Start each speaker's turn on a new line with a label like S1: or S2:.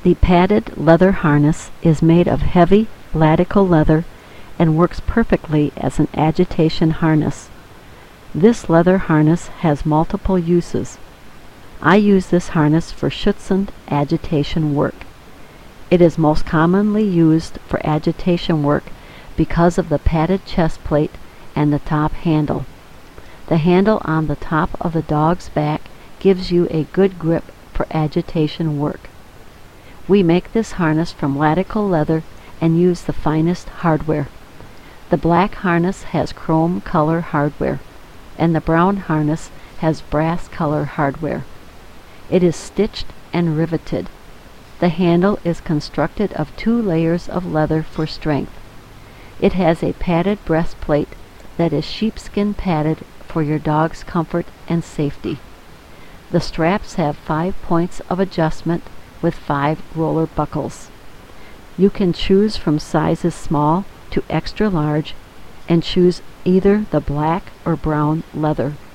S1: The padded leather harness is made of heavy Latical leather and works perfectly as an agitation harness. This leather harness has multiple uses. I use this harness for Schutzhund agitation work. It is most commonly used for agitation work because of the padded chest plate and the top handle. The handle on the top of the dog's back gives you a good grip for agitation work. We make this harness from Latical leather and use the finest hardware. The black harness has chrome color hardware, and the brown harness has brass color hardware. It is stitched and riveted. The handle is constructed of 2 layers of leather for strength. It has a padded breastplate that is sheepskin padded for your dog's comfort and safety. The straps have 5 points of adjustment with 5 roller buckles. You can choose from sizes small to extra large and choose either the black or brown leather.